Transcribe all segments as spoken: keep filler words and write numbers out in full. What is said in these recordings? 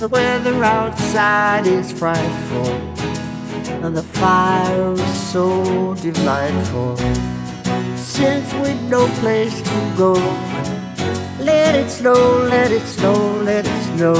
The weather outside is frightful, and the fire is so delightful. Since we've no place to go, let it snow, let it snow, let it snow.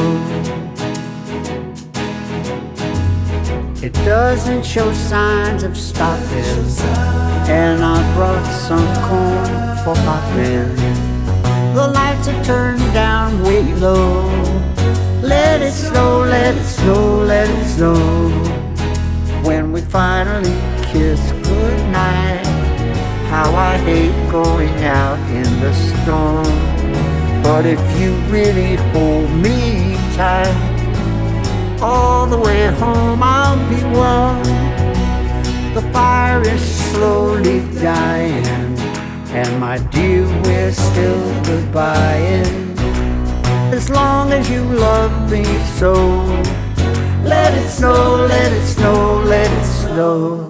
It doesn't show signs of stopping, and I brought some corn for popping. The lights are turned down way low. Let it snow, let it snow, let it snow. When we finally kiss goodnight, how I hate going out in the storm. But if you really hold me tight, all the way home I'll be warm. The fire is slowly dying, and my dear, we're still goodbying. As long as you love me so, let it snow, let it snow, let it snow.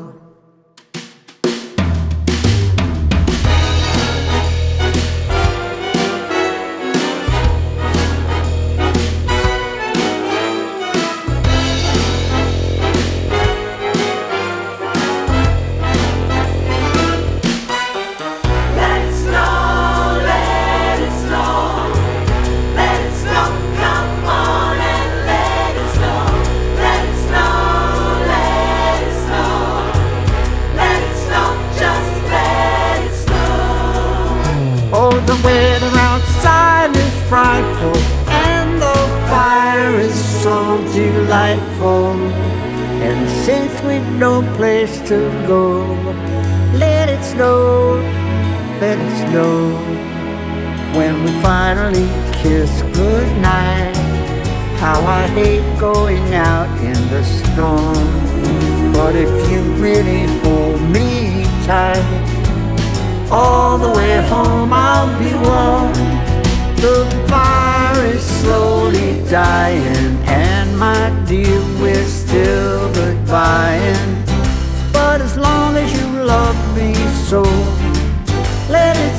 The weather outside is frightful, and the fire is so delightful. And since we've no place to go, let it snow, let it snow. When we finally kiss goodnight, how I hate going out in the storm. But if you really hold me tight, all the way home I'll be warm. The fire is slowly dying, and my dear, we're still goodbying. But as long as you love me so, let it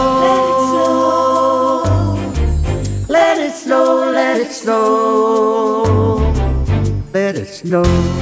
snow, let it snow, let it snow, let it snow, let it snow.